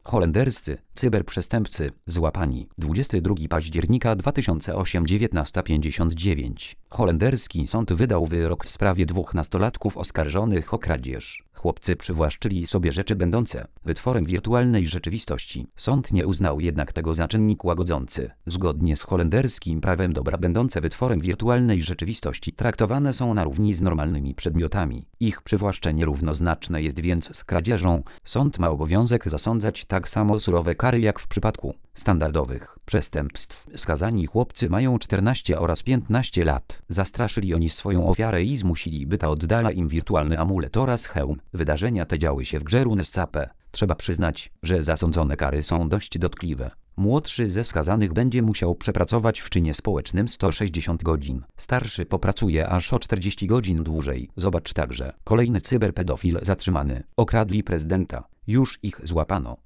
Holenderscy cyberprzestępcy złapani 22 października 2008 19:59. Holenderski sąd wydał wyrok w sprawie dwóch nastolatków oskarżonych o kradzież. Chłopcy przywłaszczyli sobie rzeczy będące wytworem wirtualnej rzeczywistości. Sąd nie uznał jednak tego za czynnik łagodzący. Zgodnie z holenderskim prawem dobra będące wytworem wirtualnej rzeczywistości traktowane są na równi z normalnymi przedmiotami. Ich przywłaszczenie równoznaczne jest więc z kradzieżą. Sąd ma obowiązek zasądzać tak samo surowe kary jak w przypadku standardowych przestępstw. Skazani chłopcy mają 14 oraz 15 lat. Zastraszyli oni swoją ofiarę i zmusili, by ta oddała im wirtualny amulet oraz hełm. Wydarzenia te działy się w grze RuneScape. Trzeba przyznać, że zasądzone kary są dość dotkliwe. Młodszy ze skazanych będzie musiał przepracować w czynie społecznym 160 godzin. Starszy popracuje aż o 40 godzin dłużej. Zobacz także. Kolejny cyberpedofil zatrzymany. Okradli prezydenta. Już ich złapano.